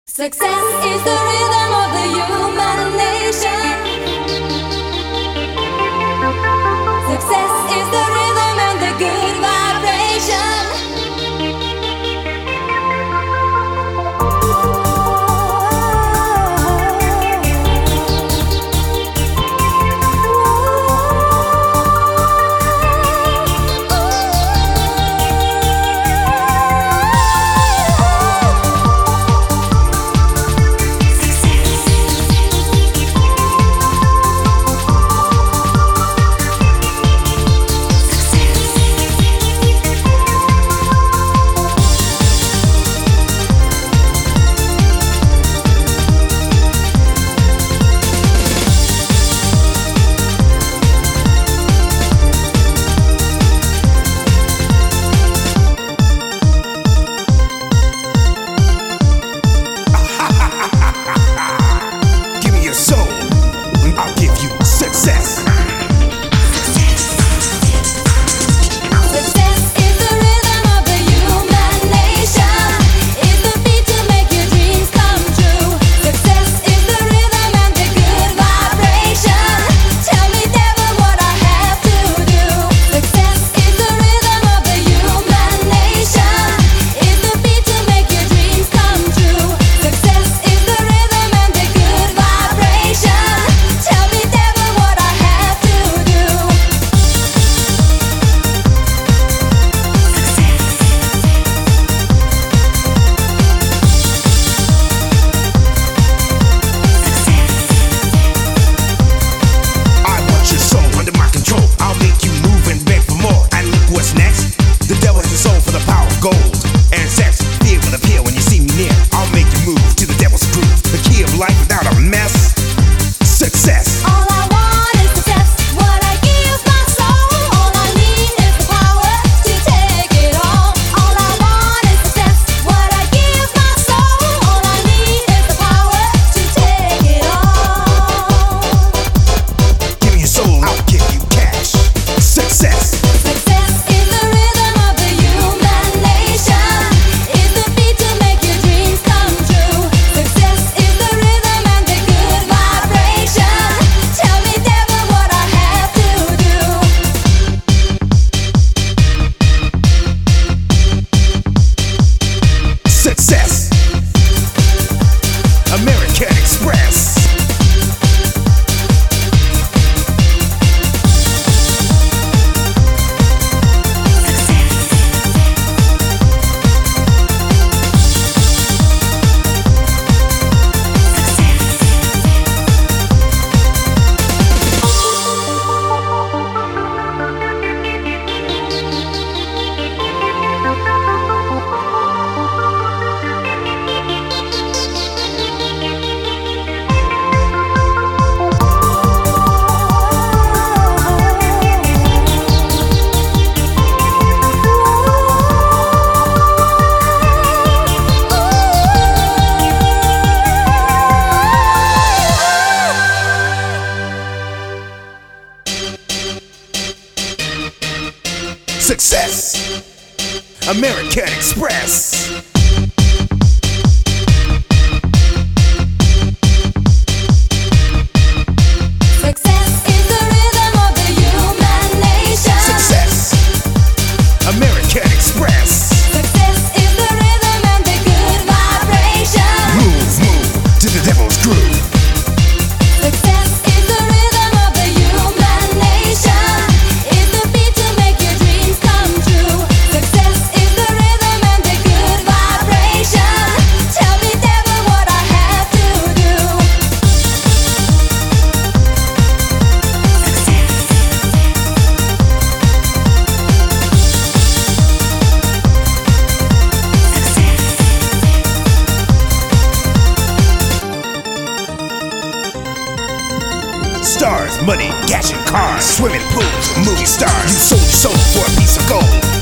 Success is the rhythm of the human nation. Success is the rhythm and the good vibration. Success, American Express. Success is the rhythm of the human nation. Success, American Express. Success is the rhythm and the good vibration. Move, move to the devil's groove. Success is the rhythm of the human nation. Is the beat to make your dreams come true. Success is the rhythm and the good vibration. Tell me, devil, what I have to do. Stars, money, cash and cars, swimming pools, movie stars. You sold your soul for a piece of gold.